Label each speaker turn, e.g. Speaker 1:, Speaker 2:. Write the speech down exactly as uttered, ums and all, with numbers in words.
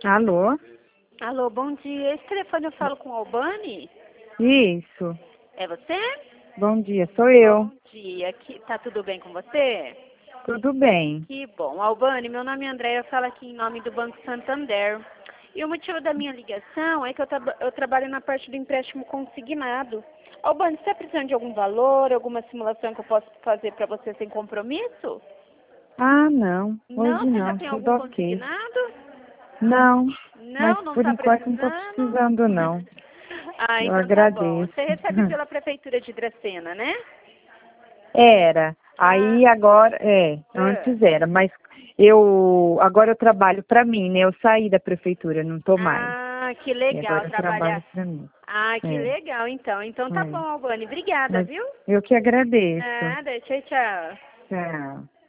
Speaker 1: Alô?
Speaker 2: Alô, bom dia. Esse telefone eu falo com o Albani?
Speaker 1: Isso.
Speaker 2: É você?
Speaker 1: Bom dia, sou eu.
Speaker 2: Bom dia. Que, tá tudo bem com você?
Speaker 1: Tudo bem.
Speaker 2: Que bom. Albani, meu nome é Andréia, eu falo aqui em nome do Banco Santander. E o motivo da minha ligação é que eu, tra eu trabalho na parte do empréstimo consignado. Albani, você está precisando de algum valor, alguma simulação que eu posso fazer para você sem compromisso?
Speaker 1: Ah, não.
Speaker 2: Não?
Speaker 1: Hoje
Speaker 2: Você já
Speaker 1: não,
Speaker 2: tem
Speaker 1: tudo
Speaker 2: algum
Speaker 1: ok.
Speaker 2: consignado?
Speaker 1: Não, mas
Speaker 2: Não, não
Speaker 1: por
Speaker 2: está
Speaker 1: enquanto não estou
Speaker 2: precisando?
Speaker 1: precisando, não.
Speaker 2: Ah,
Speaker 1: Eu
Speaker 2: então tá bom.
Speaker 1: agradeço.
Speaker 2: Você recebe pela Prefeitura de Dracena, né?
Speaker 1: Era.
Speaker 2: Ah,
Speaker 1: Aí agora, é,
Speaker 2: ah,
Speaker 1: antes era, mas eu, agora eu trabalho para mim, né? Eu saí da prefeitura, não tô mais.
Speaker 2: ah, que
Speaker 1: E
Speaker 2: legal
Speaker 1: agora eu trabalho
Speaker 2: trabalhar.
Speaker 1: para mim.
Speaker 2: Ah, que
Speaker 1: É,
Speaker 2: legal, então. Então tá bom,
Speaker 1: é.
Speaker 2: Albani. Obrigada,
Speaker 1: Mas
Speaker 2: viu?
Speaker 1: eu que agradeço.
Speaker 2: Nada, tchau, tchau.
Speaker 1: Tchau.